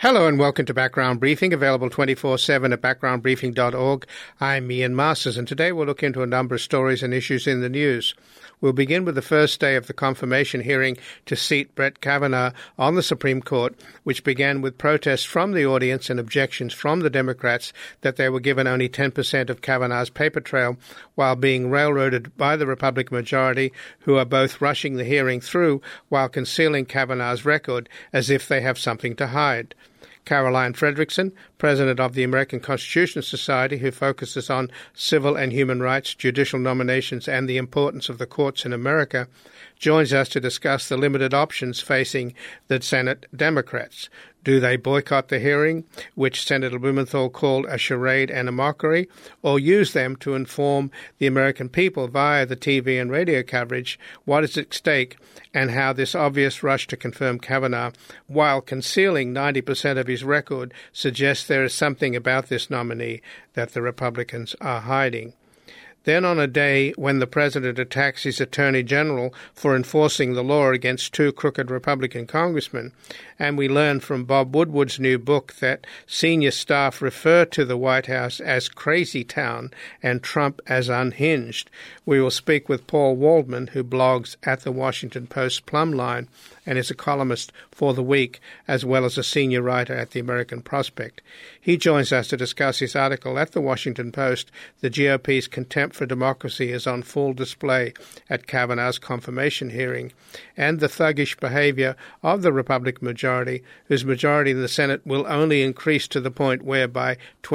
Hello and welcome to Background Briefing, available 24/7 at backgroundbriefing.org. I'm Ian Masters, and today we'll look into a number of stories and issues in the news. We'll begin with the first day of the confirmation hearing to seat Brett Kavanaugh on the Supreme Court, which began with protests from the audience and objections from the Democrats that they were given only 10% of Kavanaugh's paper trail, while being railroaded by the Republican majority, who are both rushing the hearing through while concealing Kavanaugh's record as if they have something to hide. Caroline Frederickson, president of the American Constitution Society, who focuses on civil and human rights, judicial nominations, and the importance of the courts in America, joins us to discuss the limited options facing the Senate Democrats. Do they boycott the hearing, which Senator Blumenthal called a charade and a mockery, or use them to inform the American people via the TV and radio coverage what is at stake and how this obvious rush to confirm Kavanaugh, while concealing 90% of his record, suggests there is something about this nominee that the Republicans are hiding? Then, on a day when the president attacks his attorney general for enforcing the law against two crooked Republican congressmen, and we learn from Bob Woodward's new book that senior staff refer to the White House as Crazy Town and Trump as unhinged, we will speak with Paul Waldman, who blogs at the Washington Post Plumline and is a columnist for The Week, as well as a senior writer at the American Prospect. He joins us to discuss his article at the Washington Post, "The GOP's Contempt for Democracy is on Full Display at Kavanaugh's Confirmation Hearing," and the thuggish behavior of the Republican majority, whose majority in the Senate will only increase to the point where by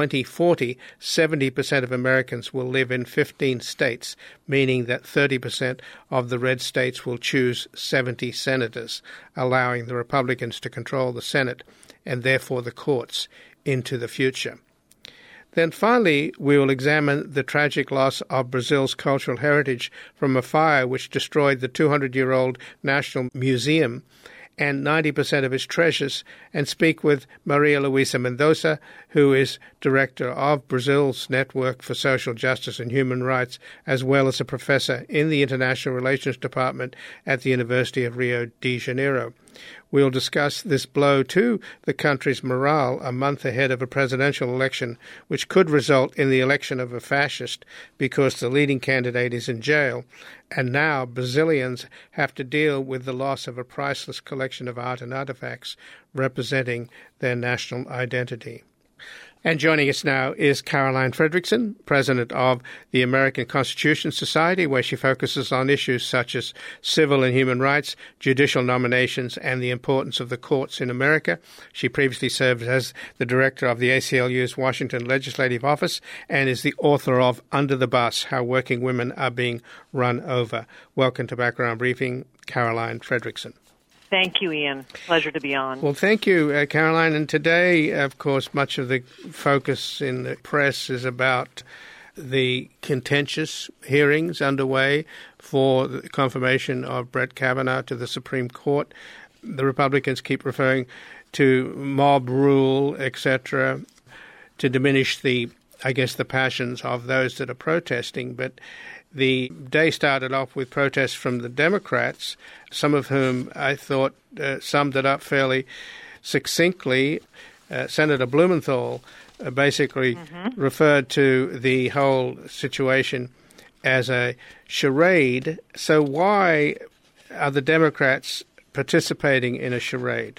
2040, 70% of Americans will live in 15 states, meaning that 30% of the red states will choose 70 senators, allowing the Republicans to control the Senate and therefore the courts into the future. Then finally, we will examine the tragic loss of Brazil's cultural heritage from a fire which destroyed the 200-year-old National Museum and 90% of its treasures, and speak with Maria Luisa Mendoza, who is director of Brazil's Network for Social Justice and Human Rights, as well as a professor in the International Relations Department at the University of Rio de Janeiro. We'll discuss this blow to the country's morale a month ahead of a presidential election, which could result in the election of a fascist because the leading candidate is in jail, and now Brazilians have to deal with the loss of a priceless collection of art and artifacts representing their national identity. And joining us now is Caroline Frederickson, president of the American Constitution Society, where she focuses on issues such as civil and human rights, judicial nominations, and the importance of the courts in America. She previously served as the director of the ACLU's Washington Legislative Office and is the author of Under the Bus: How Working Women Are Being Run Over. Welcome to Background Briefing, Caroline Frederickson. Thank you, Ian. Pleasure to be on. Well, thank you, Caroline. And today, of course, much of the focus in the press is about the contentious hearings underway for the confirmation of Brett Kavanaugh to the Supreme Court. The Republicans keep referring to mob rule, etc., to diminish the passions of those that are protesting. But the day started off with protests from the Democrats, some of whom I thought summed it up fairly succinctly. Senator Blumenthal basically referred to the whole situation as a charade. So why are the Democrats participating in a charade?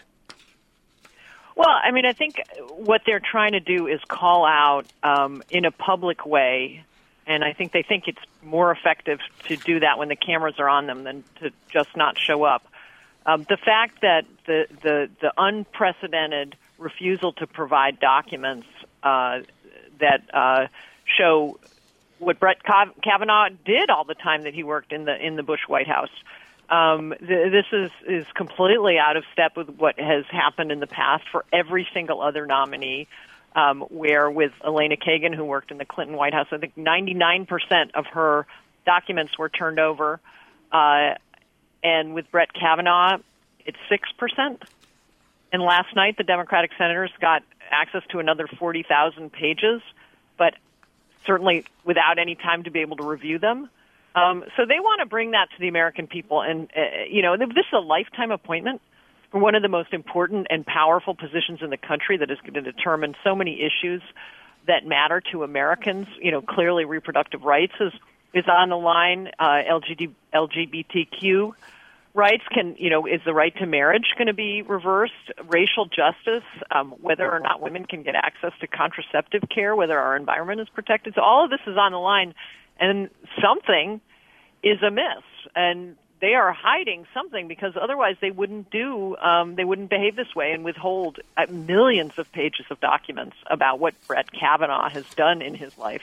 Well, I mean, I think what they're trying to do is call out in a public way, and I think they think it's more effective to do that when the cameras are on them than to just not show up. The fact that the unprecedented refusal to provide documents that show what Brett Kavanaugh did all the time that he worked in the Bush White House. This is completely out of step with what has happened in the past for every single other nominee. Where with Elena Kagan, who worked in the Clinton White House, I think 99% of her documents were turned over. And with Brett Kavanaugh, it's 6%. And last night, the Democratic senators got access to another 40,000 pages, but certainly without any time to be able to review them. So they want to bring that to the American people. And, this is a lifetime appointment one of the most important and powerful positions in the country that is going to determine so many issues that matter to Americans. Clearly reproductive rights is on the line. LGBTQ rights is the right to marriage going to be reversed? Racial justice, whether or not women can get access to contraceptive care, whether our environment is protected. So all of this is on the line, and something is amiss. And they are hiding something because otherwise they wouldn't behave this way and withhold millions of pages of documents about what Brett Kavanaugh has done in his life.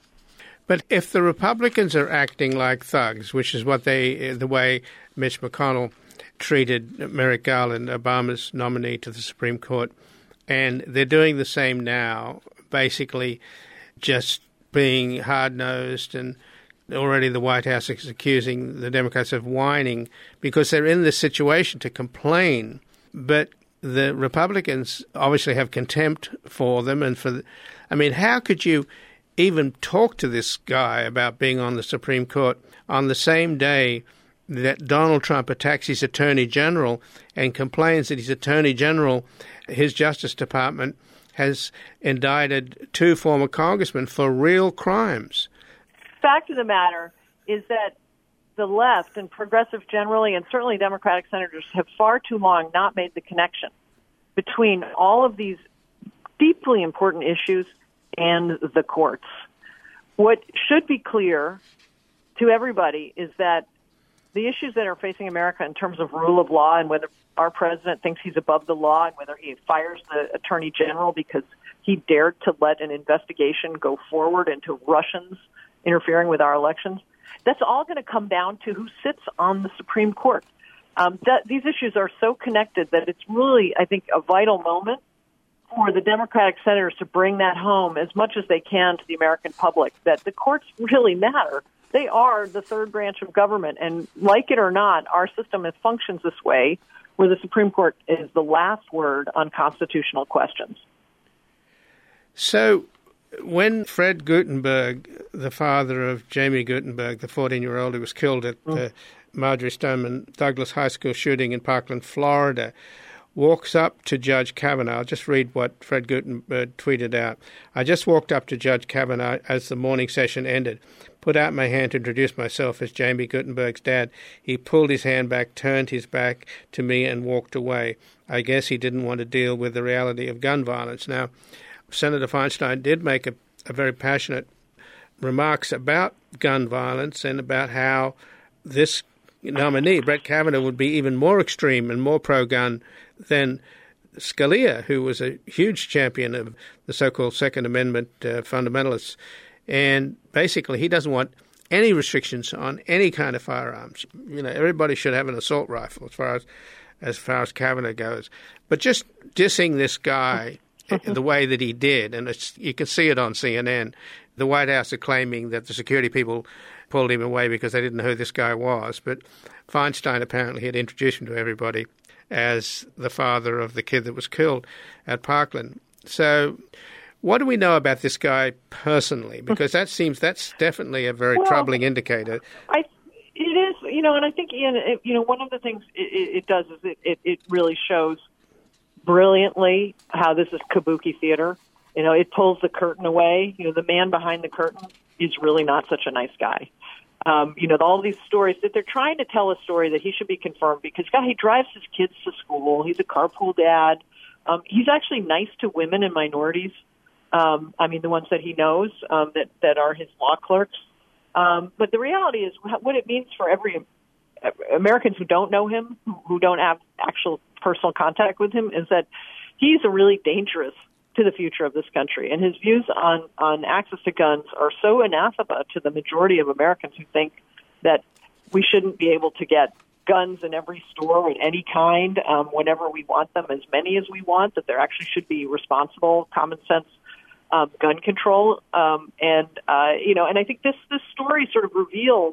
But if the Republicans are acting like thugs, which is the way Mitch McConnell treated Merrick Garland, Obama's nominee to the Supreme Court, and they're doing the same now, basically just being hard-nosed, and already the White House is accusing the Democrats of whining because they're in this situation to complain. But the Republicans obviously have contempt for them. And how could you even talk to this guy about being on the Supreme Court on the same day that Donald Trump attacks his Attorney General and complains that his Attorney General, his Justice Department, has indicted 2 former congressmen for real crimes? Fact of the matter is that the left and progressive generally, and certainly Democratic senators, have far too long not made the connection between all of these deeply important issues and the courts. What should be clear to everybody is that the issues that are facing America in terms of rule of law and whether our president thinks he's above the law and whether he fires the Attorney General because he dared to let an investigation go forward into Russians interfering with our elections, that's all going to come down to who sits on the Supreme Court. These issues are so connected that it's really, I think, a vital moment for the Democratic senators to bring that home as much as they can to the American public, that the courts really matter. They are the third branch of government, and like it or not, our system functions this way, where the Supreme Court is the last word on constitutional questions. So when Fred Guttenberg, the father of Jamie Guttenberg, the 14-year-old who was killed at the Marjorie Stoneman Douglas High School shooting in Parkland, Florida, walks up to Judge Kavanaugh. I'll just read what Fred Guttenberg tweeted out. I just walked up to Judge Kavanaugh as the morning session ended, put out my hand to introduce myself as Jamie Guttenberg's dad. He pulled his hand back, turned his back to me, and walked away. I guess he didn't want to deal with the reality of gun violence. Now, Senator Feinstein did make a very passionate remarks about gun violence and about how this nominee, Brett Kavanaugh, would be even more extreme and more pro-gun than Scalia, who was a huge champion of the so-called Second Amendment fundamentalists. And basically, he doesn't want any restrictions on any kind of firearms. Everybody should have an assault rifle as far as Kavanaugh goes. But just dissing this guy the way that he did, and you can see it on CNN. The White House are claiming that the security people pulled him away because they didn't know who this guy was. But Feinstein apparently had introduced him to everybody as the father of the kid that was killed at Parkland. So what do we know about this guy personally? Because that's definitely a very troubling indicator. It is, and I think, Ian, one of the things it does is it really shows brilliantly how this is kabuki theater. It pulls the curtain away. The man behind the curtain is really not such a nice guy. All these stories that they're trying to tell a story that he should be confirmed because he drives his kids to school. He's a carpool dad. He's actually nice to women and minorities. The ones that he knows that are his law clerks. But the reality is what it means for every Americans who don't know him, who don't have actual personal contact with him, is that he's a really dangerous to the future of this country. And his views on access to guns are so anathema to the majority of Americans who think that we shouldn't be able to get guns in every store of any kind whenever we want them, as many as we want, that there actually should be responsible, common sense gun control. And I think this story sort of reveals,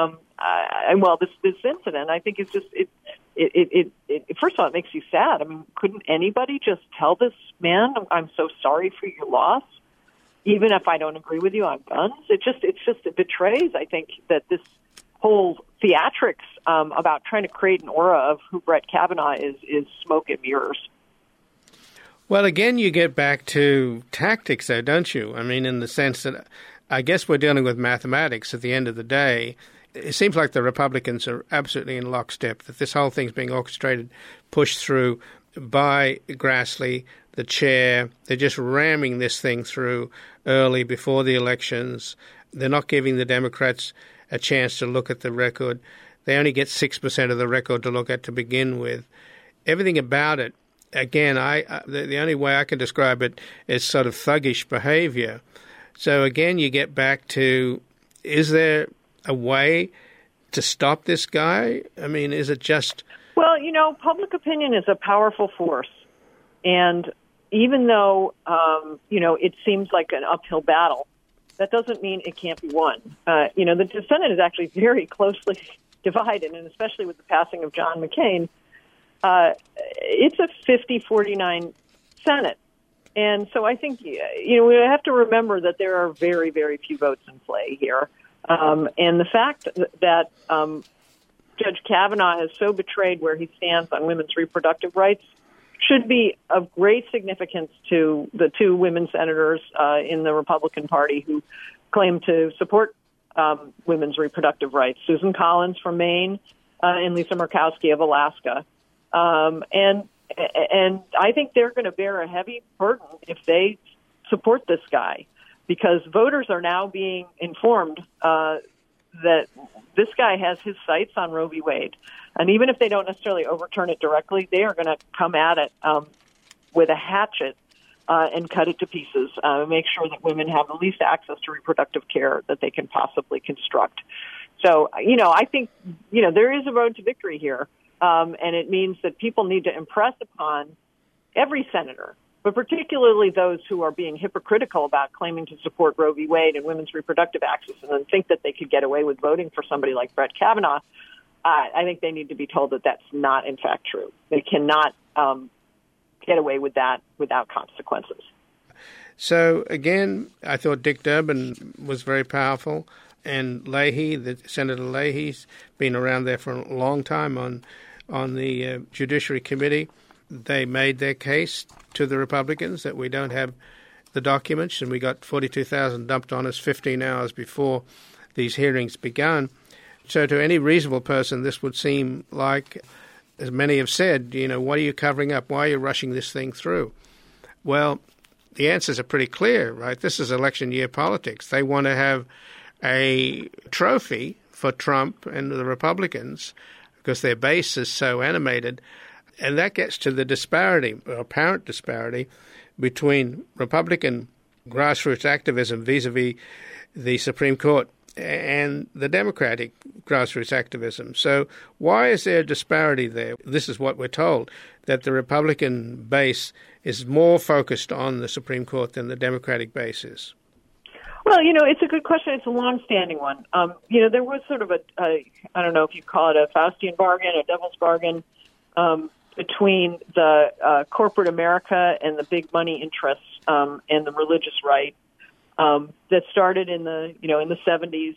this incident, I think it's just, it first of all, it makes you sad. Couldn't anybody just tell this man, I'm so sorry for your loss, even if I don't agree with you on guns? It betrays, I think, that this whole theatrics about trying to create an aura of who Brett Kavanaugh is smoke and mirrors. Well, again, you get back to tactics, though, don't you? I mean, in the sense that I guess we're dealing with mathematics at the end of the day. It seems like the Republicans are absolutely in lockstep, that this whole thing's being orchestrated, pushed through by Grassley, the chair. They're just ramming this thing through early before the elections. They're not giving the Democrats a chance to look at the record. They only get 6% of the record to look at to begin with. Everything about it, again, the only way I can describe it is sort of thuggish behavior. So again, you get back to, is there a way to stop this guy? I mean, is it just... Well, public opinion is a powerful force. And even though, it seems like an uphill battle, that doesn't mean it can't be won. The Senate is actually very closely divided, and especially with the passing of John McCain, it's a 50-49 Senate. And so I think, we have to remember that there are very, very few votes in play here. And the fact that Judge Kavanaugh has so betrayed where he stands on women's reproductive rights should be of great significance to the two women senators in the Republican Party who claim to support women's reproductive rights, Susan Collins from Maine and Lisa Murkowski of Alaska. And I think they're going to bear a heavy burden if they support this guy, because voters are now being informed that this guy has his sights on Roe v. Wade. And even if they don't necessarily overturn it directly, they are going to come at it with a hatchet and cut it to pieces, make sure that women have the least access to reproductive care that they can possibly construct. So, I think, there is a road to victory here. And it means that people need to impress upon every senator, but particularly those who are being hypocritical about claiming to support Roe v. Wade and women's reproductive access and then think that they could get away with voting for somebody like Brett Kavanaugh. I think they need to be told that that's not, in fact, true. They cannot get away with that without consequences. So, again, I thought Dick Durbin was very powerful. And Leahy, Senator Leahy's been around there for a long time on the Judiciary Committee. They made their case to the Republicans that we don't have the documents, and we got 42,000 dumped on us 15 hours before these hearings began. So to any reasonable person, this would seem like, as many have said, what are you covering up? Why are you rushing this thing through? Well, the answers are pretty clear, right? This is election year politics. They want to have a trophy for Trump and the Republicans because their base is so animated. And that gets to the disparity, or apparent disparity, between Republican grassroots activism vis-a-vis the Supreme Court and the Democratic grassroots activism. So why is there a disparity there? This is what we're told, that the Republican base is more focused on the Supreme Court than the Democratic base is. Well, it's a good question. It's a long-standing one. There was sort of I don't know if you call it a Faustian bargain, a devil's bargain, between the corporate America and the big money interests and the religious right that started in the 70s.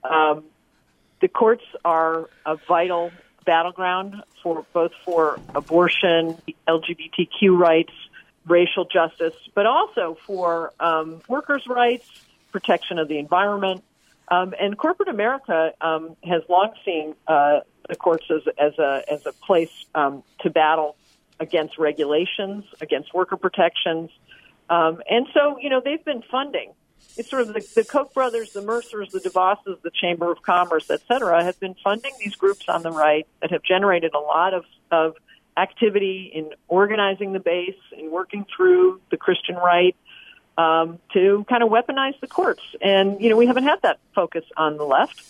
The courts are a vital battleground for abortion, LGBTQ rights, racial justice, but also for workers' rights, protection of the environment. And corporate America has long seen the courts as a place to battle against regulations, against worker protections. And so, they've been funding. It's sort of the Koch brothers, the Mercers, the DeVosses, the Chamber of Commerce, et cetera, have been funding these groups on the right that have generated a lot of activity in organizing the base, in working through the Christian right, to kind of weaponize the courts. And, we haven't had that focus on the left.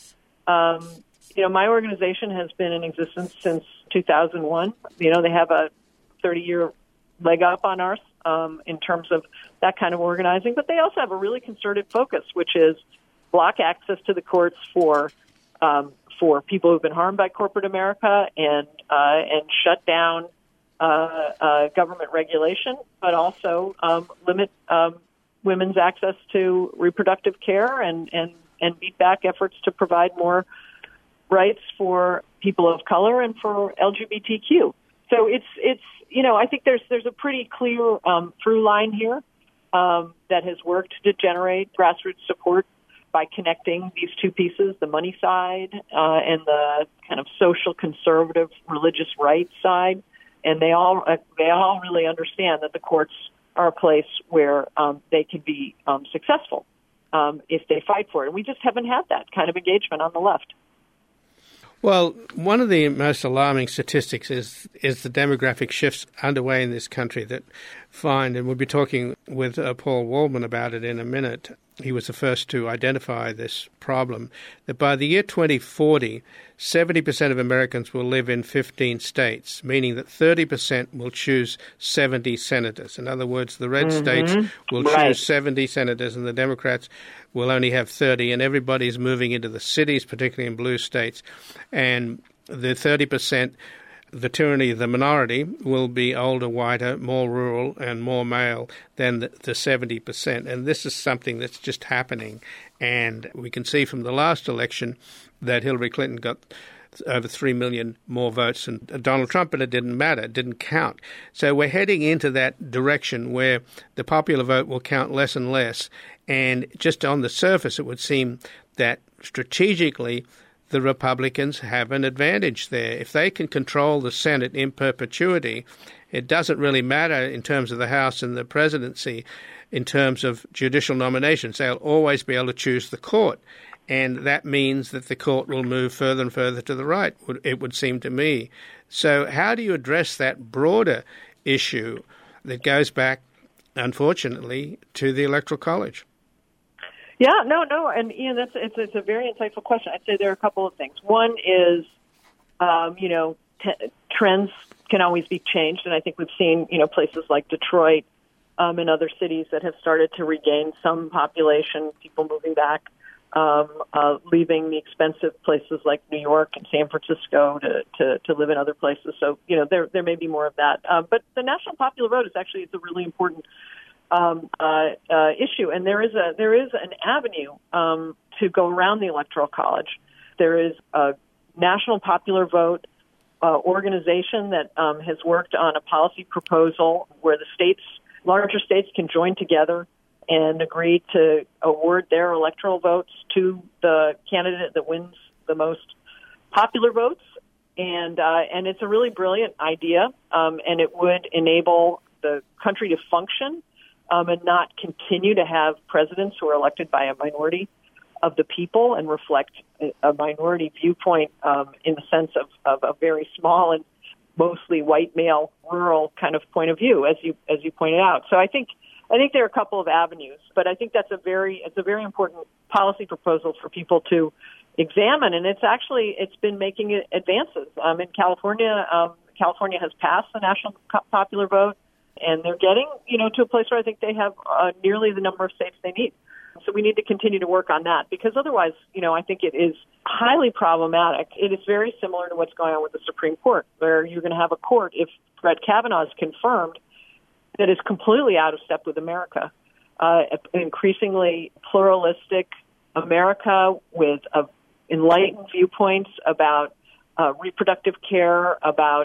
My organization has been in existence since 2001. They have a 30-year leg up on ours in terms of that kind of organizing. But they also have a really concerted focus, which is block access to the courts for people who've been harmed by corporate America and shut down government regulation, but also limit women's access to reproductive care and beat back efforts to provide more rights for people of color and for LGBTQ. So it's I think there's a pretty clear through line here that has worked to generate grassroots support by connecting these two pieces, the money side and the kind of social conservative religious rights side. And they all really understand that the courts are a place where they can be successful if they fight for it. And we just haven't had that kind of engagement on the left. Well, one of the most alarming statistics is the demographic shifts underway in this country that find, and we'll be talking with Paul Waldman about it in a minute. He was the first to identify this problem, that by the year 2040, 70% of Americans will live in 15 states, meaning that 30% will choose 70 senators. In other words, the red states will choose 70 senators and the Democrats will only have 30, and everybody's moving into the cities, particularly in blue states. And the 30%, the tyranny of the minority, will be older, whiter, more rural, and more male than the 70%. And this is something that's just happening. And we can see from the last election that Hillary Clinton got over 3 million more votes than Donald Trump, and it didn't matter. It didn't count. So we're heading into that direction where the popular vote will count less and less. And just on the surface, it would seem that strategically the Republicans have an advantage there. If they can control the Senate in perpetuity, it doesn't really matter in terms of the House and the presidency, in terms of judicial nominations. They'll always be able to choose the court. And that means that the court will move further and further to the right, it would seem to me. So how do you address that broader issue that goes back, unfortunately, to the Electoral College? Yeah, no, and Ian, it's a very insightful question. I'd say there are a couple of things. One is, trends can always be changed, and I think we've seen, places like Detroit and other cities that have started to regain some population, people moving back, leaving the expensive places like New York and San Francisco to live in other places. So, there may be more of that. But the national popular vote is actually it's a really important issue, and there is an avenue to go around the Electoral College. There is a national popular vote organization that has worked on a policy proposal where the larger states can join together and agree to award their electoral votes to the candidate that wins the most popular votes, and it's a really brilliant idea, and it would enable the country to function. And not continue to have presidents who are elected by a minority of the people and reflect a minority viewpoint in the sense of a very small and mostly white male rural kind of point of view, as you pointed out. So I think there are a couple of avenues, but I think it's a very important policy proposal for people to examine, and it's been making advances. In California, California has passed the national popular vote. And they're getting, to a place where I think they have nearly the number of states they need. So we need to continue to work on that because otherwise, I think it is highly problematic. It is very similar to what's going on with the Supreme Court, where you're going to have a court, if Brett Kavanaugh is confirmed, that is completely out of step with America. Increasingly pluralistic America with enlightened viewpoints about reproductive care, about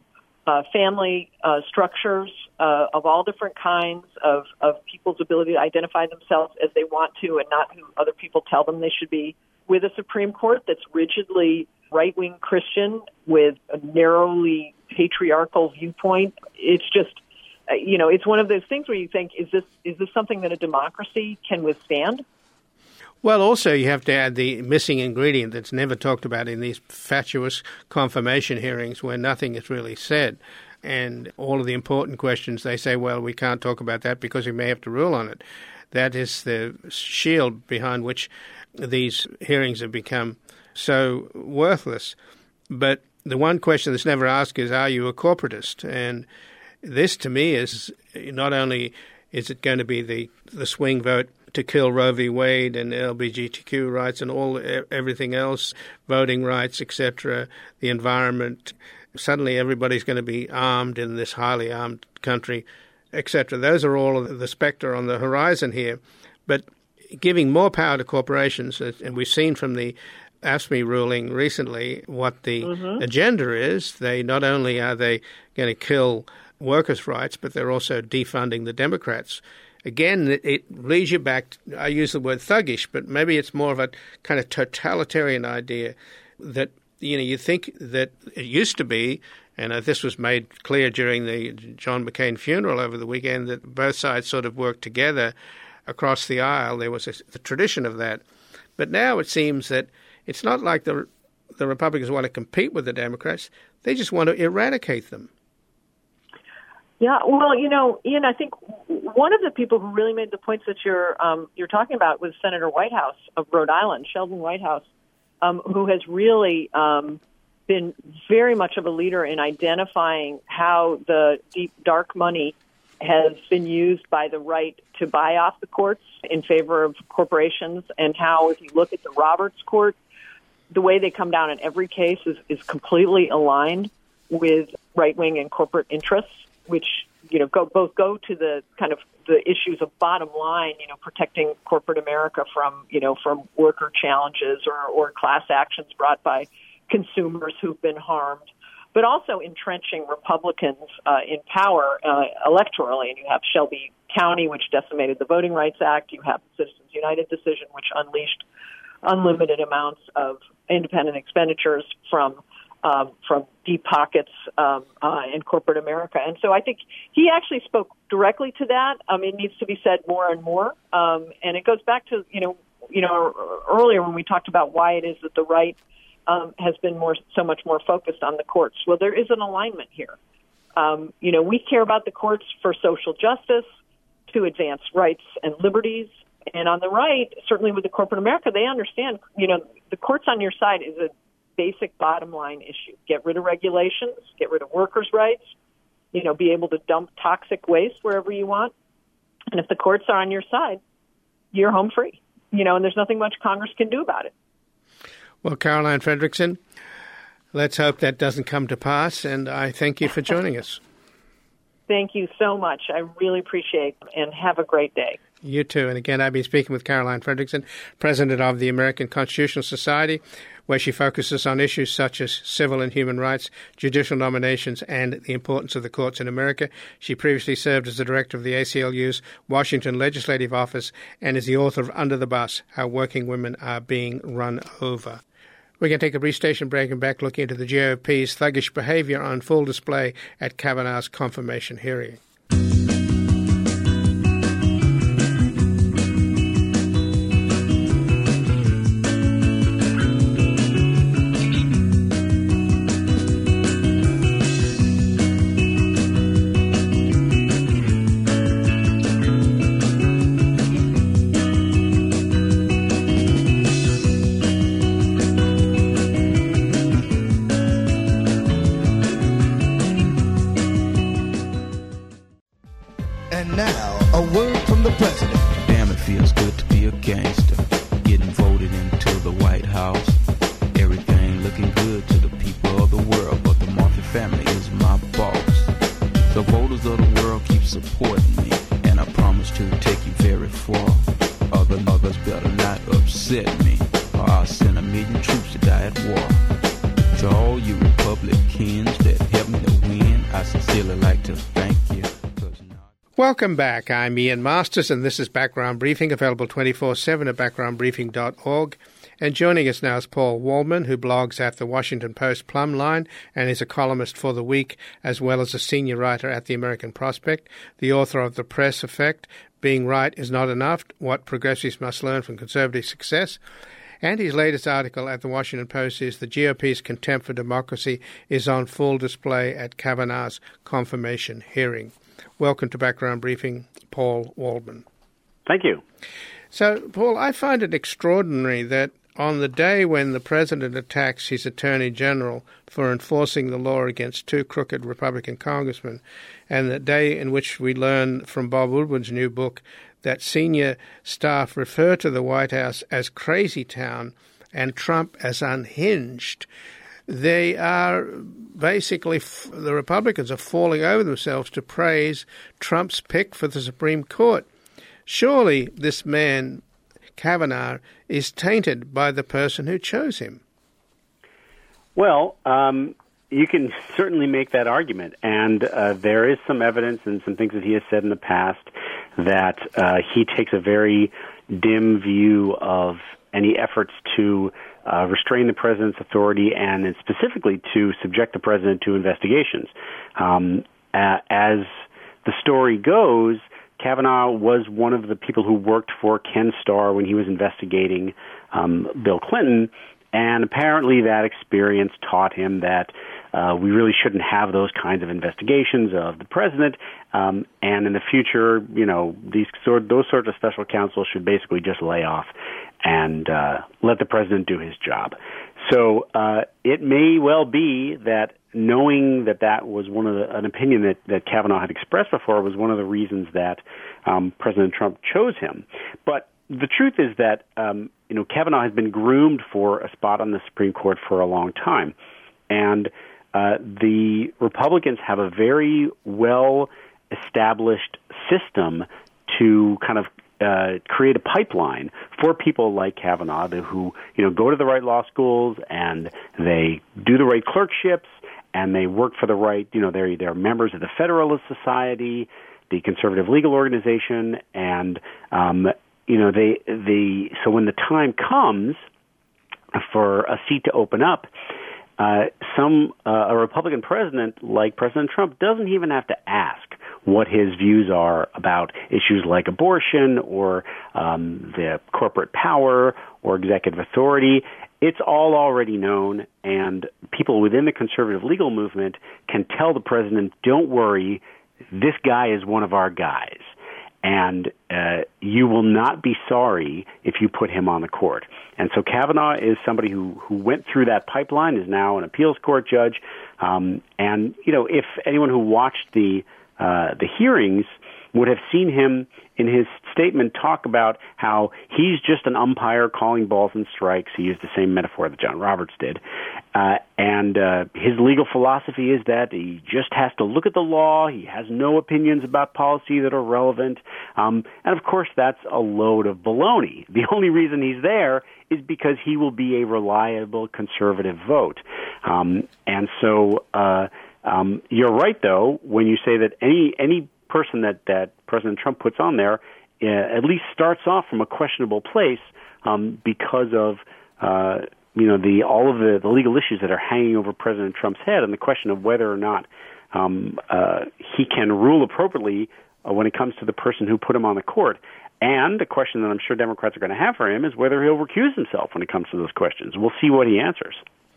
family structures of all different kinds, of people's ability to identify themselves as they want to and not who other people tell them they should be, with a Supreme Court that's rigidly right-wing Christian with a narrowly patriarchal viewpoint. It's just, it's one of those things where you think, is this something that a democracy can withstand? Well, also you have to add the missing ingredient that's never talked about in these fatuous confirmation hearings where nothing is really said. And all of the important questions, they say, well, we can't talk about that because we may have to rule on it. That is the shield behind which these hearings have become so worthless. But the one question that's never asked is, are you a corporatist? And this, to me, is not only is it going to be the swing vote to kill Roe v. Wade and LGBTQ rights and everything else, voting rights, etc., the environment. Suddenly everybody's going to be armed in this highly armed country, etc. Those are all of the spectre on the horizon here. But giving more power to corporations, and we've seen from the AFSCME ruling recently what the agenda is. They not only are they going to kill workers' rights, but they're also defunding the Democrats. Again, it leads you back, I use the word thuggish, but maybe it's more of a kind of totalitarian idea that, you think that it used to be, and this was made clear during the John McCain funeral over the weekend, that both sides sort of worked together across the aisle. There was a tradition of that. But now it seems that it's not like the Republicans want to compete with the Democrats. They just want to eradicate them. Yeah, well, Ian, I think one of the people who really made the points that you're talking about was Senator Whitehouse of Rhode Island, Sheldon Whitehouse, who has really been very much of a leader in identifying how the deep, dark money has been used by the right to buy off the courts in favor of corporations, and how, if you look at the Roberts Court, the way they come down in every case is completely aligned with right-wing and corporate interests, which go to the kind of the issues of bottom line, protecting corporate America from worker challenges or class actions brought by consumers who've been harmed, but also entrenching Republicans in power electorally. And you have Shelby County, which decimated the Voting Rights Act. You have the Citizens United decision, which unleashed unlimited amounts of independent expenditures from deep pockets in corporate America. And so I think he actually spoke directly to that. It needs to be said more and more. And it goes back to, earlier when we talked about why it is that the right has been so much more focused on the courts. Well, there is an alignment here. We care about the courts for social justice, to advance rights and liberties. And on the right, certainly with the corporate America, they understand, the courts on your side is a basic bottom line issue. Get rid of regulations, get rid of workers' rights, be able to dump toxic waste wherever you want. And if the courts are on your side, you're home free, and there's nothing much Congress can do about it. Well, Caroline Frederickson, let's hope that doesn't come to pass, and I thank you for joining us. Thank you so much. I really appreciate it, and have a great day. You too. And again, I've been speaking with Caroline Frederickson, president of the American Constitutional Society, where she focuses on issues such as civil and human rights, judicial nominations, and the importance of the courts in America. She previously served as the director of the ACLU's Washington Legislative Office and is the author of Under the Bus, How Working Women Are Being Run Over. We're going to take a brief station break and back look into the GOP's thuggish behavior on full display at Kavanaugh's confirmation hearing. And now, a word from the president. Damn, it feels good to be a gangster. Getting voted into the White House. Everything looking good to the people of the world, but the Murphy family is my boss. The voters of the world keep supporting me, and I promise to take you very far. Others better not upset me, or I'll send 1 million troops to die at war. To all you Republicans that helped me to win, I sincerely like to thank you. Welcome back. I'm Ian Masters, and this is Background Briefing, available 24/7 at backgroundbriefing.org. And joining us now is Paul Waldman, who blogs at the Washington Post Plumline and is a columnist for The Week, as well as a senior writer at the American Prospect, the author of The Press Effect, Being Right is Not Enough, What Progressives Must Learn from Conservative Success. And his latest article at the Washington Post is The GOP's Contempt for Democracy is on full display at Kavanaugh's confirmation hearing. Welcome to Background Briefing, Paul Waldman. Thank you. So, Paul, I find it extraordinary that on the day when the president attacks his attorney general for enforcing the law against 2 crooked Republican congressmen, and the day in which we learn from Bob Woodward's new book that senior staff refer to the White House as crazy town and Trump as unhinged, they are basically, the Republicans are falling over themselves to praise Trump's pick for the Supreme Court. Surely this man Kavanaugh is tainted by the person who chose him? Well, you can certainly make that argument, and there is some evidence and some things that he has said in the past that he takes a very dim view of any efforts to restrain the president's authority and specifically to subject the president to investigations. As the story goes, Kavanaugh was one of the people who worked for Ken Starr when he was investigating Bill Clinton, and apparently that experience taught him that we really shouldn't have those kinds of investigations of the president, and in the future, those sorts of special counsels should basically just lay off and let the president do his job. So it may well be that knowing that was an opinion that Kavanaugh had expressed before was one of the reasons that President Trump chose him. But the truth is that Kavanaugh has been groomed for a spot on the Supreme Court for a long time, and the Republicans have a very well-established system to kind of create a pipeline for people like Kavanaugh who go to the right law schools and they do the right clerkships and they work for the right, they're members of the Federalist Society, the conservative legal organization, and so when the time comes for a seat to open up, a Republican president like President Trump doesn't even have to ask what his views are about issues like abortion or the corporate power or executive authority. It's all already known, and people within the conservative legal movement can tell the president, don't worry, this guy is one of our guys. And you will not be sorry if you put him on the court. And so Kavanaugh is somebody who went through that pipeline, is now an appeals court judge. And, if anyone who watched the hearings would have seen him in his statement talk about how he's just an umpire calling balls and strikes. He used the same metaphor that John Roberts did. And his legal philosophy is that he just has to look at the law. He has no opinions about policy that are relevant. And, of course, that's a load of baloney. The only reason he's there is because he will be a reliable conservative vote. And so you're right, though, when you say that any person that President Trump puts on there at least starts off from a questionable place because of all of the legal issues that are hanging over President Trump's head, and the question of whether or not he can rule appropriately when it comes to the person who put him on the court. And the question that I'm sure Democrats are going to have for him is whether he'll recuse himself when it comes to those questions. We'll see what he answers.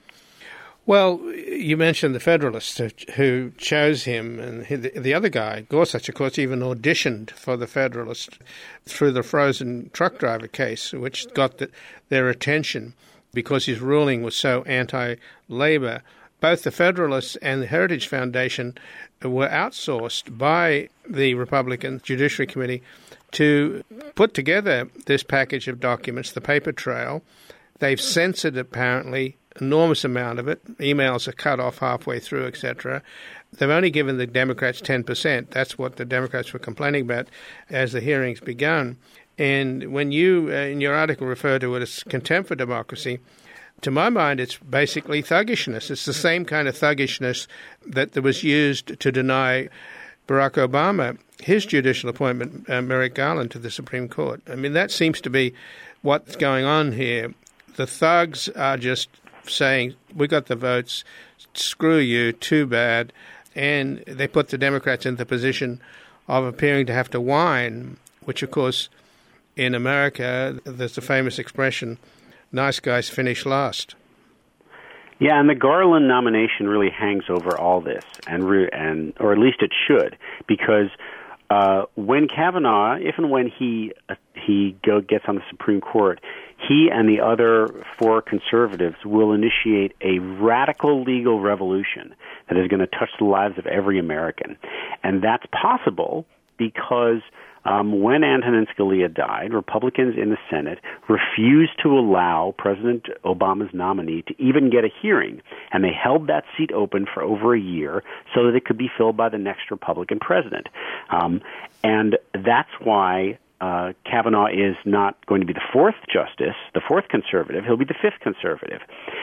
Well, you mentioned the Federalists who chose him, and the other guy, Gorsuch, of course, even auditioned for the Federalists through the frozen truck driver case, which got their attention because his ruling was so anti-labor. Both the Federalists and the Heritage Foundation were outsourced by the Republican Judiciary Committee to put together this package of documents, the paper trail. They've censored, apparently, enormous amount of it. Emails are cut off halfway through, etc. They've only given the Democrats 10%. That's what the Democrats were complaining about as the hearings began. And when you, in your article, refer to it as contempt for democracy, to my mind, it's basically thuggishness. It's the same kind of thuggishness that was used to deny Barack Obama his judicial appointment, Merrick Garland, to the Supreme Court. I mean, that seems to be what's going on here. The thugs are just saying, we got the votes, screw you, too bad. And they put the Democrats in the position of appearing to have to whine, which, of course, in America, there's the famous expression, nice guys finish last. Yeah, and the Garland nomination really hangs over all this, or at least it should, because when Kavanaugh, if and when he gets on the Supreme Court, he and the other four conservatives will initiate a radical legal revolution that is going to touch the lives of every American. And that's possible because when Antonin Scalia died, Republicans in the Senate refused to allow President Obama's nominee to even get a hearing, and they held that seat open for over a year so that it could be filled by the next Republican president. And that's why Kavanaugh is not going to be the fourth justice, the fourth conservative. He'll be the fifth conservative.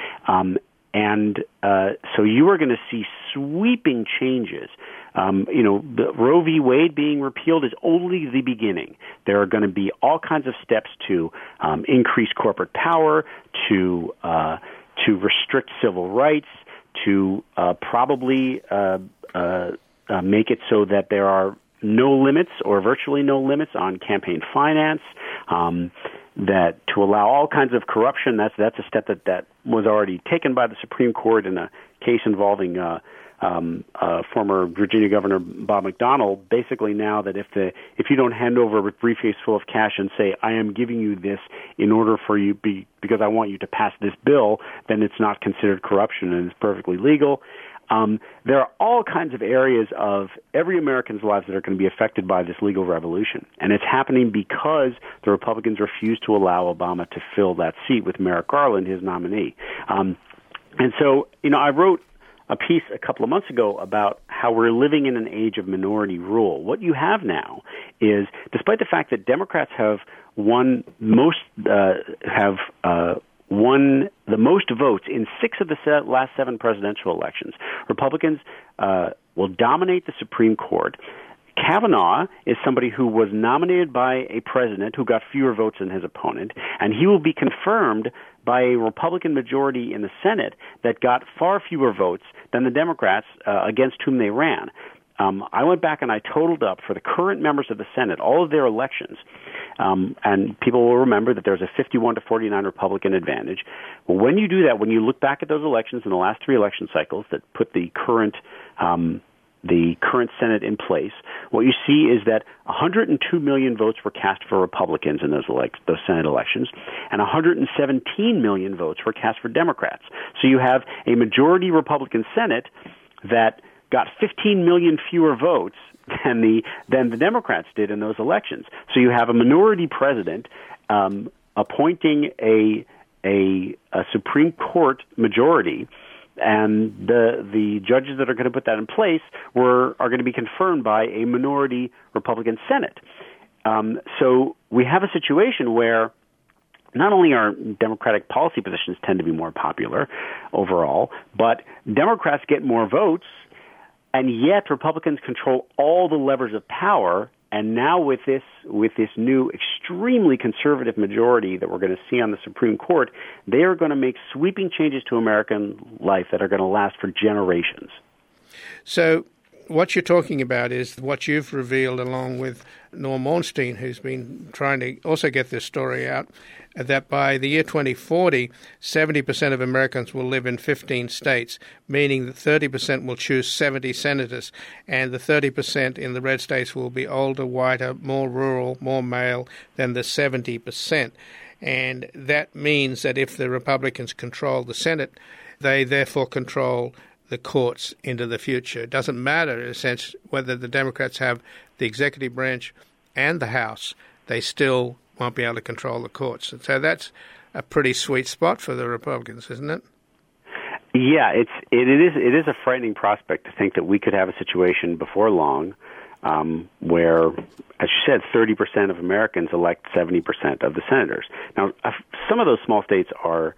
So you are going to see sweeping changes. The Roe v. Wade being repealed is only the beginning. There are going to be all kinds of steps to increase corporate power, to restrict civil rights, to probably make it so that there are no limits or virtually no limits on campaign finance, that to allow all kinds of corruption. That's a step that was already taken by the Supreme Court in a case involving former Virginia Governor Bob McDonnell. Basically, now that if you don't hand over a briefcase full of cash and say, "I am giving you this in order for you because I want you to pass this bill," then it's not considered corruption and it's perfectly legal. There are all kinds of areas of every American's lives that are going to be affected by this legal revolution. And it's happening because the Republicans refuse to allow Obama to fill that seat with Merrick Garland, his nominee. And so, I wrote a piece a couple of months ago about how we're living in an age of minority rule. What you have now is, despite the fact that Democrats have won the most votes in 6 of the last 7 presidential elections, Republicans will dominate the Supreme Court. Kavanaugh is somebody who was nominated by a president who got fewer votes than his opponent, and he will be confirmed by a Republican majority in the Senate that got far fewer votes than the Democrats against whom they ran. I went back and I totaled up for the current members of the Senate, all of their elections, and people will remember that there's a 51-49 Republican advantage. Well, when you do that, when you look back at those elections in the last 3 election cycles that put the current Senate in place, what you see is that 102 million votes were cast for Republicans in those Senate elections, and 117 million votes were cast for Democrats. So you have a majority Republican Senate that got 15 million fewer votes than the Democrats did in those elections. So you have a minority president appointing a Supreme Court majority, and the judges that are going to put that in place are going to be confirmed by a minority Republican Senate. So we have a situation where not only are Democratic policy positions tend to be more popular overall, but Democrats get more votes, and yet Republicans control all the levers of power. And now with this new extremely conservative majority that we're going to see on the Supreme Court, they are going to make sweeping changes to American life that are going to last for generations. So what you're talking about is what you've revealed along with Norm Ornstein, who's been trying to also get this story out, that by the year 2040, 70% of Americans will live in 15 states, meaning that 30% will choose 70 senators, and the 30% in the red states will be older, whiter, more rural, more male than the 70%. And that means that if the Republicans control the Senate, they therefore control the courts into the future. It doesn't matter, in a sense, whether the Democrats have the executive branch and the House, they still won't be able to control the courts. And so that's a pretty sweet spot for the Republicans, isn't it? Yeah, it is a frightening prospect to think that we could have a situation before long where, as you said, 30% of Americans elect 70% of the senators. Now, some of those small states are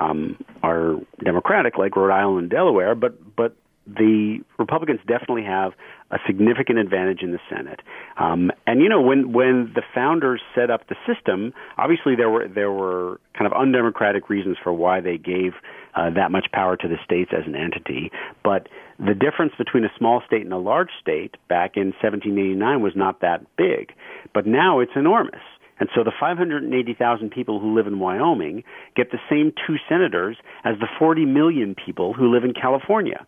Democratic, like Rhode Island and Delaware, but the Republicans definitely have a significant advantage in the Senate. And when the founders set up the system, obviously there were kind of undemocratic reasons for why they gave that much power to the states as an entity. But the difference between a small state and a large state back in 1789 was not that big. But now it's enormous. And so the 580,000 people who live in Wyoming get the same 2 senators as the 40 million people who live in California.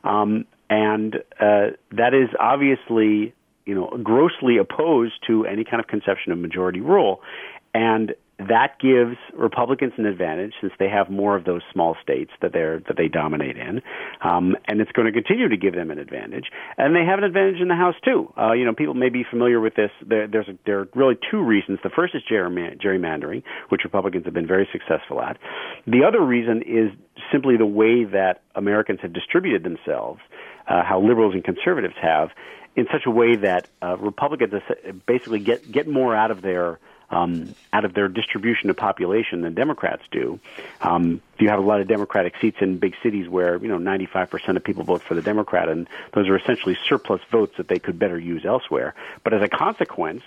And that is obviously, grossly opposed to any kind of conception of majority rule. And that gives Republicans an advantage since they have more of those small states that they dominate in, and it's going to continue to give them an advantage. And they have an advantage in the House too. People may be familiar with this. There are really 2 reasons. The first is gerrymandering, which Republicans have been very successful at. The other reason is simply the way that Americans have distributed themselves, how liberals and conservatives have. in such a way that Republicans basically get more out of their distribution of population than Democrats do. You have a lot of Democratic seats in big cities where 95% of people vote for the Democrat, and those are essentially surplus votes that they could better use elsewhere. But as a consequence,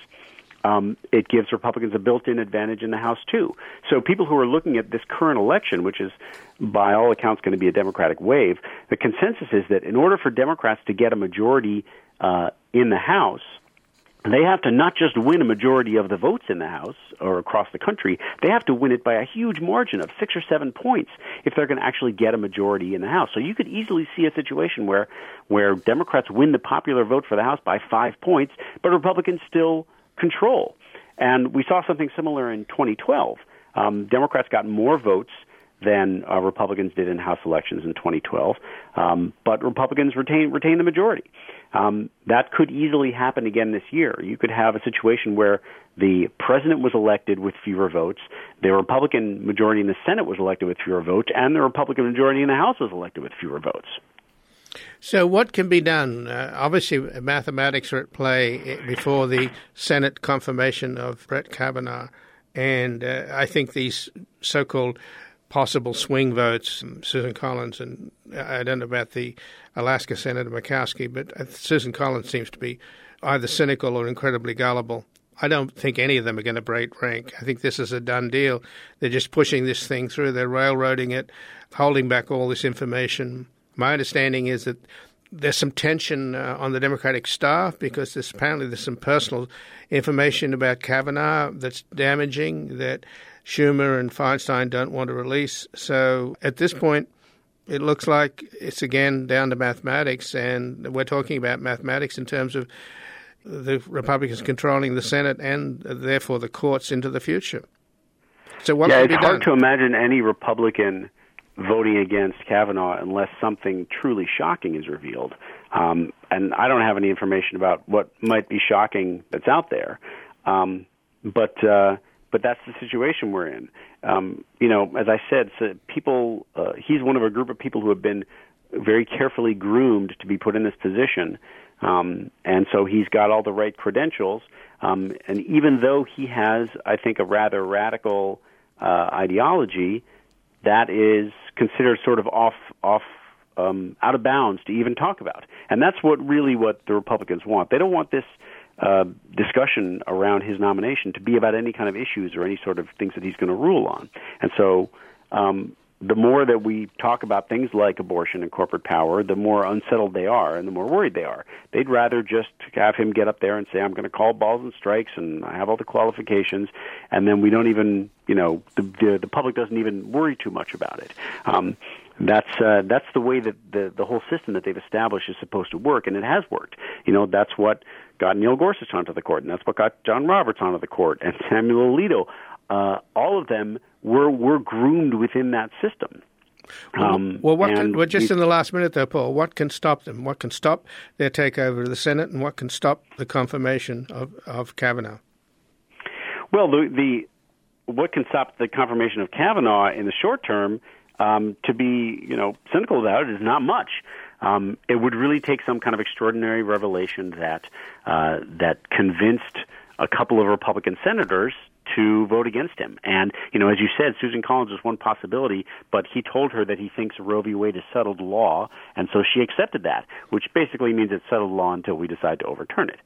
it gives Republicans a built-in advantage in the House, too. So people who are looking at this current election, which is, by all accounts, going to be a Democratic wave, the consensus is that in order for Democrats to get a majority in the House, they have to not just win a majority of the votes in the House or across the country, they have to win it by a huge margin of 6 or 7 points if they're going to actually get a majority in the House. So you could easily see a situation where Democrats win the popular vote for the House by 5 points, but Republicans still control. And we saw something similar in 2012. Democrats got more votes than Republicans did in House elections in 2012, but Republicans retained the majority. That could easily happen again this year. You could have a situation where the president was elected with fewer votes, the Republican majority in the Senate was elected with fewer votes, and the Republican majority in the House was elected with fewer votes. So what can be done? Obviously, mathematics are at play before the Senate confirmation of Brett Kavanaugh, and I think these so-called possible swing votes, Susan Collins, and I don't know about the Alaska Senator Murkowski, but Susan Collins seems to be either cynical or incredibly gullible. I don't think any of them are going to break rank. I think this is a done deal. They're just pushing this thing through. They're railroading it, holding back all this information. My understanding is that there's some tension on the Democratic staff because apparently there's some personal information about Kavanaugh that's damaging that Schumer and Feinstein don't want to release. So at this point, it looks like it's again down to mathematics, and we're talking about mathematics in terms of the Republicans controlling the Senate and therefore the courts into the future. So what can be done? It's hard to imagine any Republican voting against Kavanaugh unless something truly shocking is revealed. And I don't have any information about what might be shocking that's out there. But that's the situation we're in. As I said, he's one of a group of people who have been very carefully groomed to be put in this position. And so he's got all the right credentials. And even though he has, I think, a rather radical ideology, that is considered sort of out of bounds to even talk about. And that's what the Republicans want. They don't want this discussion around his nomination to be about any kind of issues or any sort of things that he's going to rule on. And so the more that we talk about things like abortion and corporate power, the more unsettled they are and the more worried they are. They'd rather just have him get up there and say, I'm going to call balls and strikes and I have all the qualifications, and then we don't even, the public doesn't even worry too much about it. That's the way that the whole system that they've established is supposed to work, and it has worked. That's what got Neil Gorsuch onto the court, and that's what got John Roberts onto the court, and Samuel Alito. All of them were groomed within that system. Just in the last minute, though, Paul, what can stop them? What can stop their takeover of the Senate, and what can stop the confirmation of Kavanaugh? Well, what can stop the confirmation of Kavanaugh in the short term? To be, cynical about it is not much. It would really take some kind of extraordinary revelation that convinced a couple of Republican senators to vote against him. And, as you said, Susan Collins was one possibility, but he told her that he thinks Roe v. Wade is settled law, and so she accepted that, which basically means it's settled law until we decide to overturn it.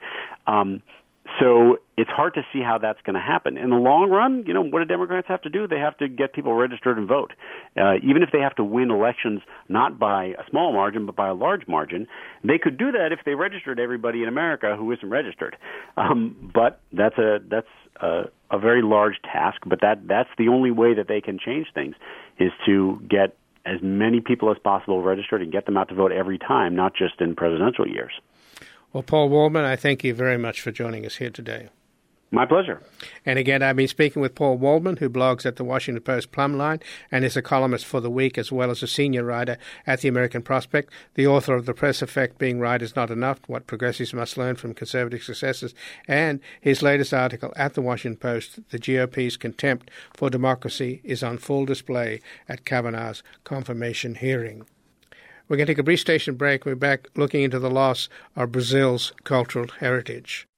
So it's hard to see how that's going to happen. In the long run, what do Democrats have to do? They have to get people registered and vote. Even if they have to win elections not by a small margin but by a large margin, they could do that if they registered everybody in America who isn't registered. But that's a very large task. But that's the only way that they can change things is to get as many people as possible registered and get them out to vote every time, not just in presidential years. Well, Paul Waldman, I thank you very much for joining us here today. My pleasure. And again, I've been speaking with Paul Waldman, who blogs at the Washington Post Plumline and is a columnist for The Week, as well as a senior writer at the American Prospect, the author of The Press Effect, Being Right is Not Enough, What Progressives Must Learn from Conservative Successes, and his latest article at the Washington Post, The GOP's Contempt for Democracy is on full display at Kavanaugh's confirmation hearing. We're going to take a brief station break. We're back looking into the loss of Brazil's cultural heritage.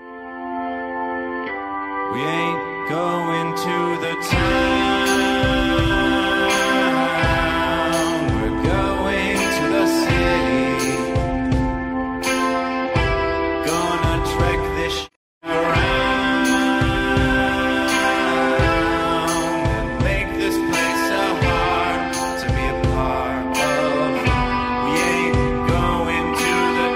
We ain't going to the town. We're going to the city. Gonna trek this around and make this place so hard to be a part of. We ain't going to the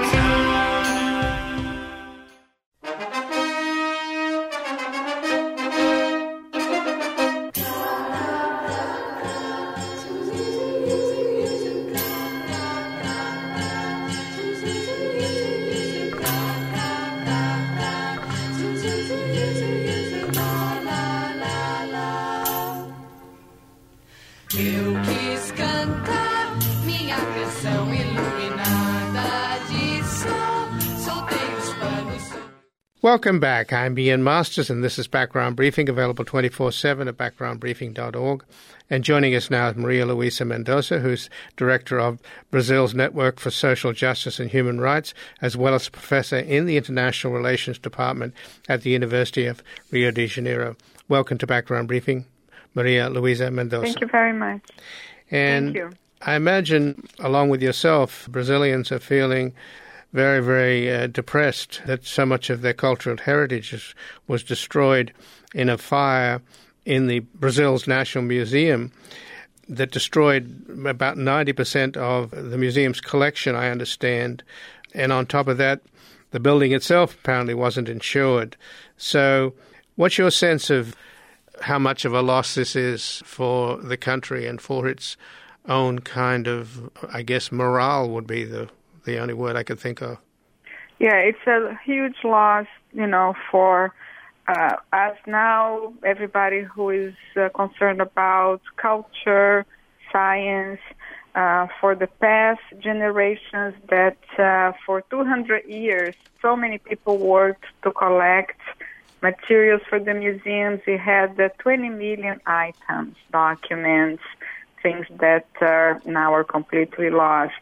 Eu quis cantar minha canção iluminada de sol. Soltei os panos. Welcome back. I'm Ian Masters, and this is Background Briefing, available 24/7 at backgroundbriefing.org. And joining us now is Maria Luisa Mendoza, who's director of Brazil's Network for Social Justice and Human Rights, as well as a professor in the International Relations Department at the University of Rio de Janeiro. Welcome to Background Briefing, Maria Luisa Mendoza. Thank you very much. And Thank you. I imagine, along with yourself, Brazilians are feeling very, very depressed that so much of their cultural heritage was destroyed in a fire in the Brazil's National Museum that destroyed about 90% of the museum's collection, I understand. And on top of that, the building itself apparently wasn't insured. So what's your sense of how much of a loss this is for the country and for its own kind of, I guess, morale would be the only word I could think of? Yeah, it's a huge loss, for us now, everybody who is concerned about culture, science, for the past generations that for 200 years, so many people worked to collect materials for the museums. We had 20 million items, documents, things that now are completely lost.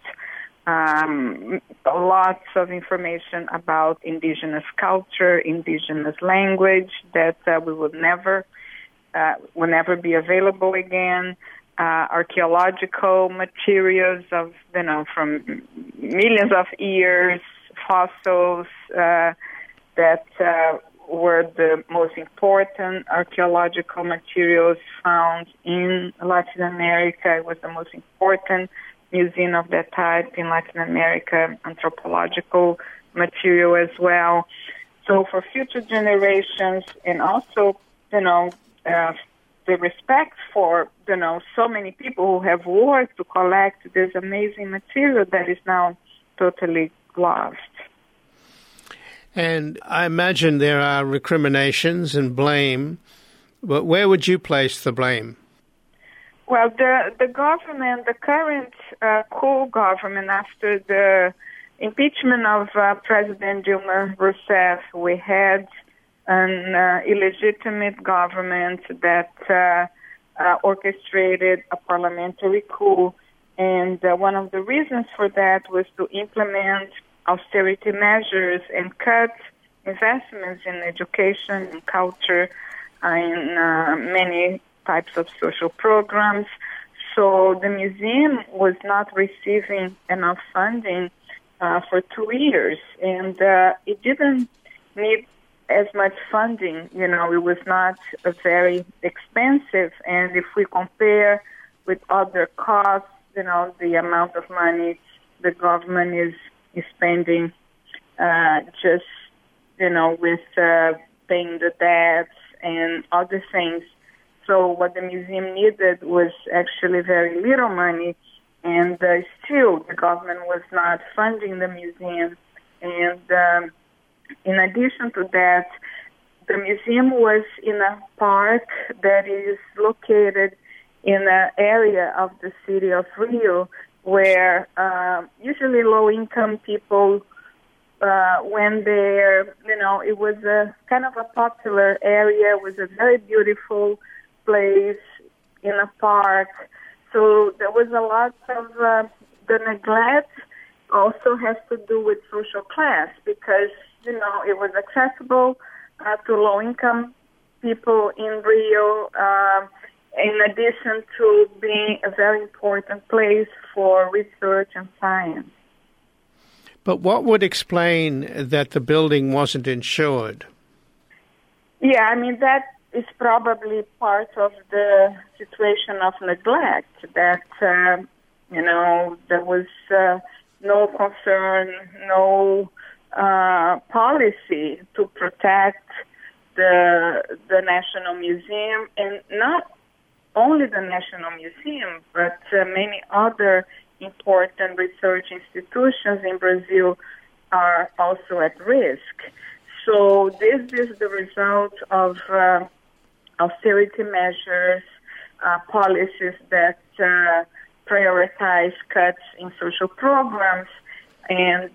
Lots of information about indigenous culture, indigenous language that will never be available again. Archaeological materials of from millions of years, fossils that were the most important archaeological materials found in Latin America. It was the most important museum of that type in Latin America, anthropological material as well. So for future generations, and also, the respect for, so many people who have worked to collect this amazing material that is now totally lost. And I imagine there are recriminations and blame, but where would you place the blame? Well, the government, the current coup government, after the impeachment of President Dilma Rousseff, we had an illegitimate government that orchestrated a parliamentary coup. And one of the reasons for that was to implement austerity measures and cut investments in education and culture, in many types of social programs. So the museum was not receiving enough funding for 2 years, and it didn't need as much funding. It was not very expensive, and if we compare with other costs, the amount of money the government is spending just, with paying the debts and other things. So what the museum needed was actually very little money, and still the government was not funding the museum. And in addition to that, the museum was in a park that is located in an area of the city of Rio where usually low-income people went there. It was a kind of a popular area. It was a very beautiful place in a park. So there was a lot of the neglect also has to do with social class because, it was accessible to low-income people in Rio, in addition to being a very important place for research and science. But what would explain that the building wasn't insured? Yeah, I mean, that is probably part of the situation of neglect, that, there was no concern, no policy to protect the National Museum, and not only the National Museum, but many other important research institutions in Brazil are also at risk. So this is the result of austerity measures, policies that prioritize cuts in social programs, and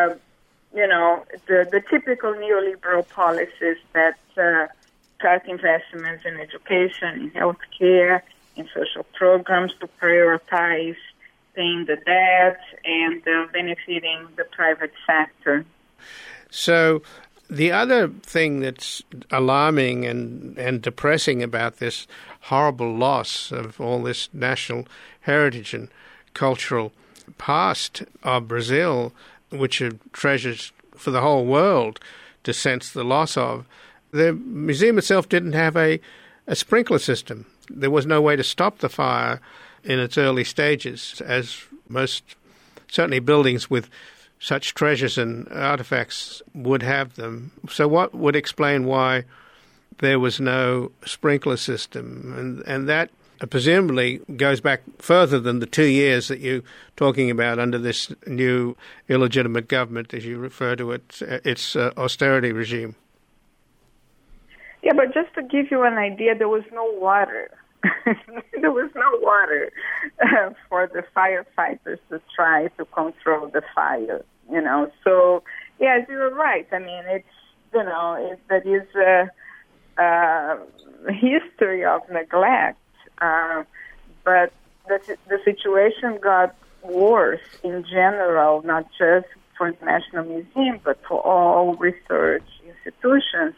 the typical neoliberal policies that cut investments in education, in healthcare, in social programs to prioritize paying the debt and benefiting the private sector. So the other thing that's alarming and depressing about this horrible loss of all this national heritage and cultural past of Brazil, which are treasures for the whole world to sense the loss of, the museum itself didn't have a sprinkler system. There was no way to stop the fire in its early stages, as most, certainly buildings with such treasures and artifacts would have them. So what would explain why there was no sprinkler system? And that presumably goes back further than the 2 years that you're talking about under this new illegitimate government, as you refer to it, its austerity regime. Yeah, but just to give you an idea, there was no water. There was no water for the firefighters to try to control the fire, So, yes, you're right. I mean, it's, that is a history of neglect. But the situation got worse in general, not just for the National Museum, but for all research institutions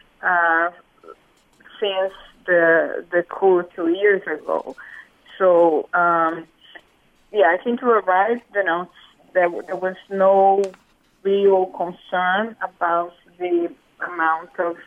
since the coup 2 years ago. So, I think you were right. There was no real concern about the amount of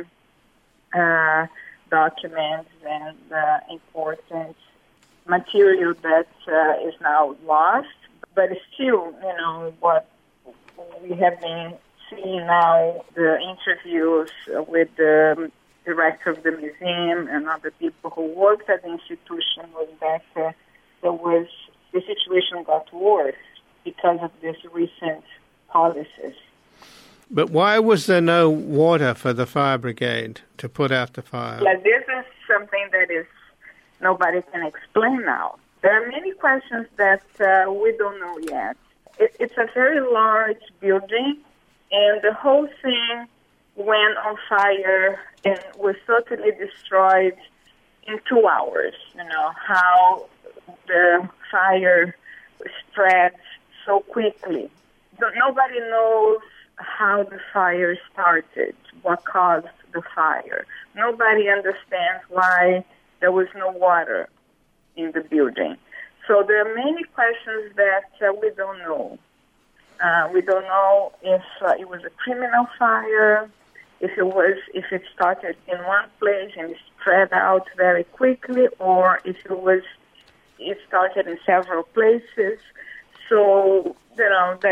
documents and important material that is now lost. But still, what we have been seeing now, the interviews with the director of the museum and other people who worked at the institution, was that the situation got worse because of these recent policies. But why was there no water for the fire brigade to put out the fire? Yeah, this is something that is nobody can explain now. There are many questions that we don't know yet. It's a very large building, and the whole thing went on fire and was totally destroyed in 2 hours. How the fire spread so quickly. Nobody knows how the fire started, what caused the fire. Nobody understands why there was no water in the building. So there are many questions that we don't know. We don't know if it was a criminal fire, if it started in one place and it spread out very quickly, or if it started in several places. So, there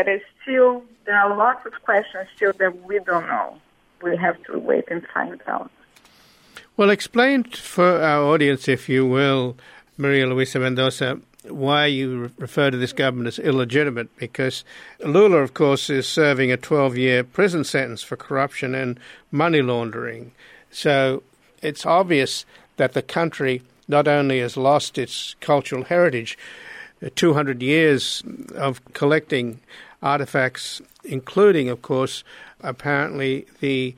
are lots of questions still that we don't know. We have to wait and find out. Well, explain for our audience, if you will, Maria Luisa Mendoza, why you refer to this government as illegitimate, because Lula, of course, is serving a 12-year prison sentence for corruption and money laundering. So it's obvious that the country not only has lost its cultural heritage, 200 years of collecting artifacts, including, of course, apparently the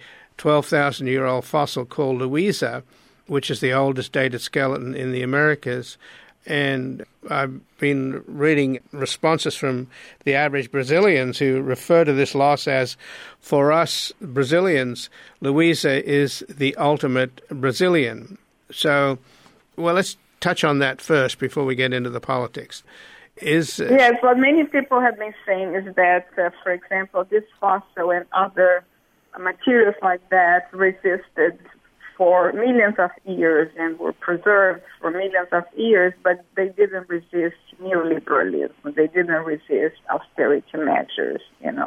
12,000-year-old fossil called Luisa, which is the oldest dated skeleton in the Americas, And I've been reading responses from the average Brazilians who refer to this loss as, for us Brazilians, Luisa is the ultimate Brazilian. So, well, let's touch on that first before we get into the politics. Yes, what many people have been saying is that, for example, this fossil and other materials like that resisted for millions of years and were preserved for millions of years, but they didn't resist neoliberalism. They didn't resist austerity measures,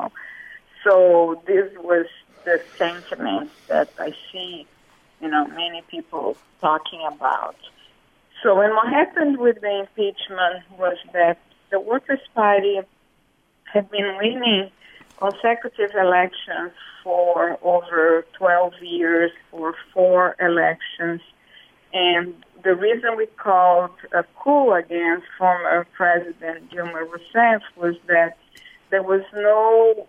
So this was the sentiment that I see, many people talking about. So, and what happened with the impeachment was that the Workers' Party had been winning consecutive elections for over 12 years, for 4 elections. And the reason we called a coup against former President Dilma Rousseff was that there was no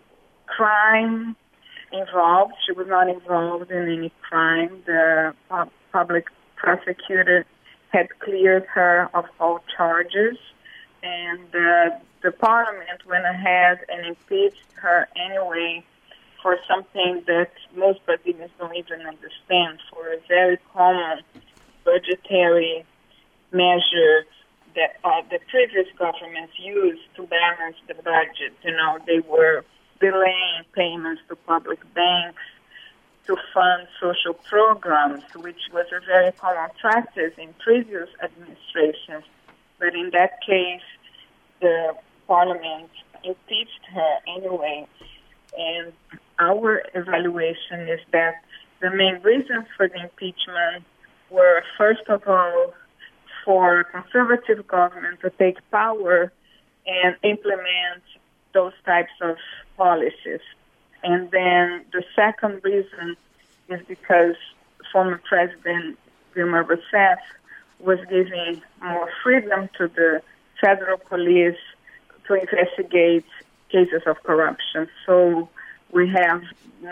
crime involved. She was not involved in any crime. The public prosecutor had cleared her of all charges. And the parliament went ahead and impeached her anyway for something that most Brazilians don't even understand, for a very common budgetary measure that the previous governments used to balance the budget. They were delaying payments to public banks to fund social programs, which was a very common practice in previous administrations. But in that case, the parliament impeached her anyway. And our evaluation is that the main reasons for the impeachment were, first of all, for a conservative government to take power and implement those types of policies. And then the second reason is because former President Dilma Rousseff was giving more freedom to the federal police to investigate cases of corruption. So we have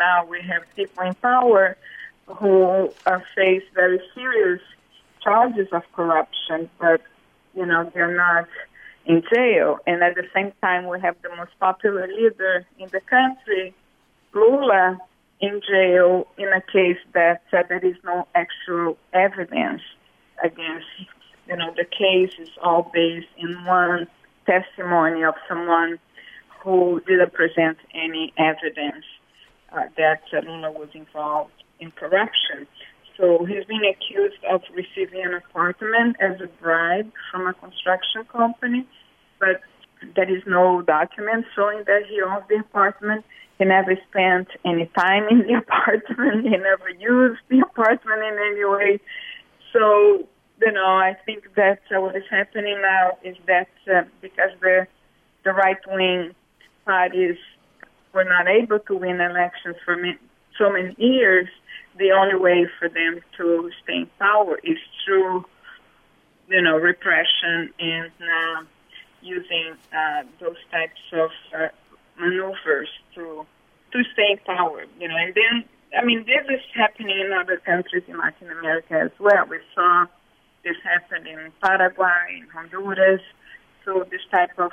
people in power who face very serious charges of corruption, but they're not in jail. And at the same time, we have the most popular leader in the country, Lula, in jail in a case that there is no actual evidence against. The case is all based in one testimony of someone who didn't present any evidence that Lula was involved in corruption. So he's been accused of receiving an apartment as a bribe from a construction company, but there is no document showing that he owns the apartment. He never spent any time in the apartment. He never used the apartment in any way. So, I think that what is happening now is that because the right-wing parties were not able to win elections for so many years, the only way for them to stay in power is through, repression and using those types of maneuvers to stay in power. And then, this is happening in other countries in Latin America as well. We saw this happen in Paraguay, in Honduras. So this type of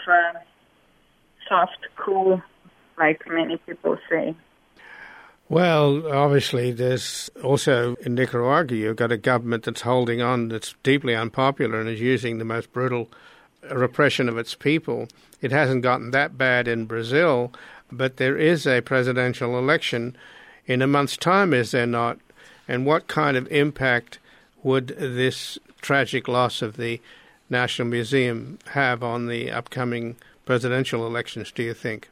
soft coup, like many people say. Well, obviously, there's also in Nicaragua, you've got a government that's holding on, that's deeply unpopular and is using the most brutal repression of its people. It hasn't gotten that bad in Brazil, but there is a presidential election in a month's time, is there not? And what kind of impact would this tragic loss of the National Museum have on the upcoming presidential elections, do you think?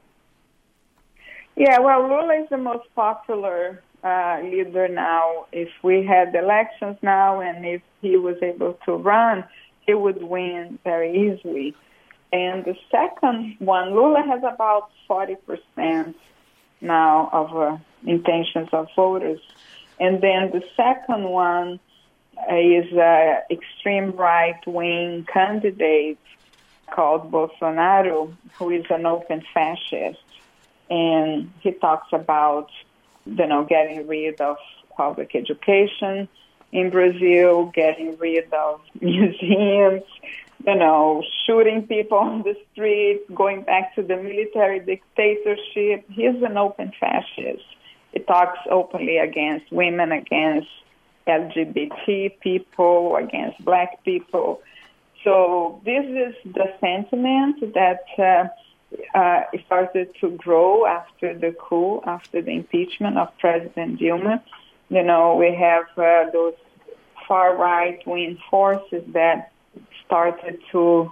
Yeah, well, Lula is the most popular leader now. If we had elections now and if he was able to run, he would win very easily. And the second one, Lula has about 40% now of intentions of voters. And then the second one is an extreme right-wing candidate called Bolsonaro, who is an open fascist. And he talks about, getting rid of public education in Brazil, getting rid of museums, shooting people on the streets, going back to the military dictatorship. He's an open fascist. He talks openly against women, against LGBT people, against black people. So this is the sentiment that started to grow after the coup, after the impeachment of President Dilma. We have those far right-wing forces that started to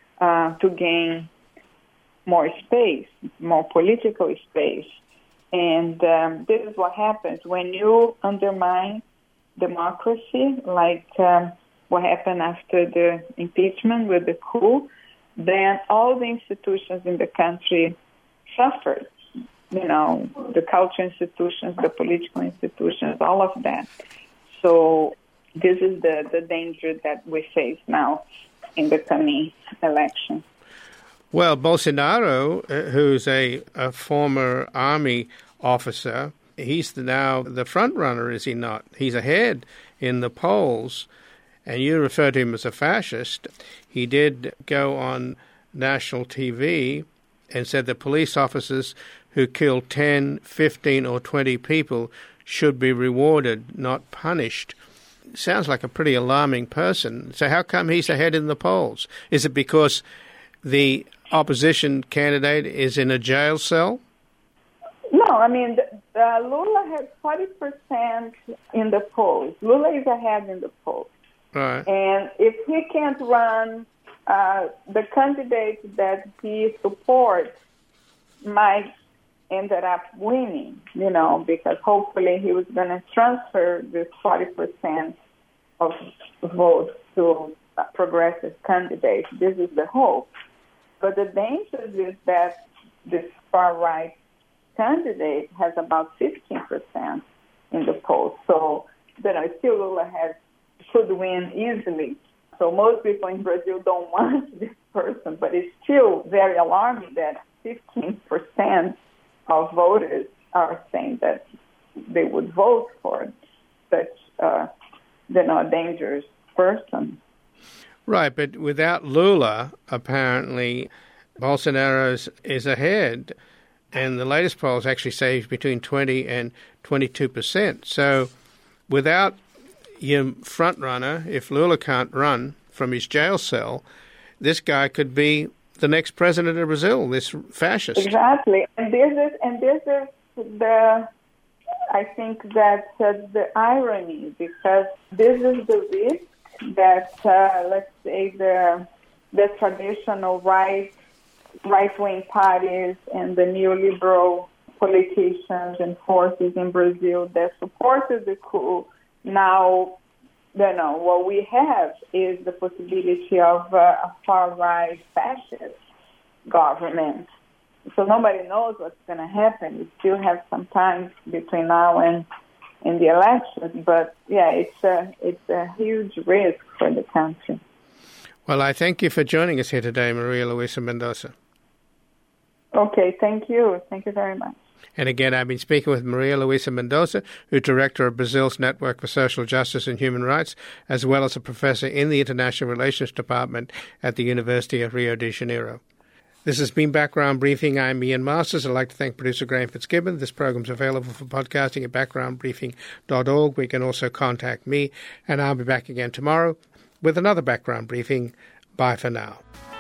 gain more space, more political space. And this is what happens when you undermine democracy, like what happened after the impeachment with the coup. Then all the institutions in the country suffered. The cultural institutions, the political institutions, all of that. So this is the danger that we face now in the coming election. Well, Bolsonaro, who's a former army officer, he's now the front runner, is he not? He's ahead in the polls, and you refer to him as a fascist. He did go on national TV and said that police officers who kill 10, 15, or 20 people should be rewarded, not punished. Sounds like a pretty alarming person. So how come he's ahead in the polls? Is it because the opposition candidate is in a jail cell? No, Lula has 40% in the polls. Lula is ahead in the polls. Right. And if he can't run, the candidate that he supports might end up winning, because hopefully he was going to transfer this 40% of votes to a progressive candidate. This is the hope. But the danger is that this far-right candidate has about 15% in the polls. So, still Lula could win easily. So most people in Brazil don't want this person, but it's still very alarming that 15% of voters are saying that they would vote for such a dangerous person. Right, but without Lula, apparently, Bolsonaro is ahead, and the latest polls actually say he's between 20 and 22%. So without your front runner, if Lula can't run from his jail cell, this guy could be the next president of Brazil, this fascist. Exactly, and this is the irony, because this is the risk that let's say the traditional right-wing parties and the neoliberal politicians and forces in Brazil that supported the coup. Now, what we have is the possibility of a far-right fascist government. So nobody knows what's going to happen. We still have some time between now and the elections, but it's a huge risk for the country. Well, I thank you for joining us here today, Maria Luisa Mendoza. Okay, thank you. Thank you very much. And again, I've been speaking with Maria Luisa Mendoza, who's director of Brazil's Network for Social Justice and Human Rights, as well as a professor in the International Relations Department at the University of Rio de Janeiro. This has been Background Briefing. I'm Ian Masters. I'd like to thank producer Graham Fitzgibbon. This program is available for podcasting at backgroundbriefing.org. We can also contact me, and I'll be back again tomorrow with another Background Briefing. Bye for now.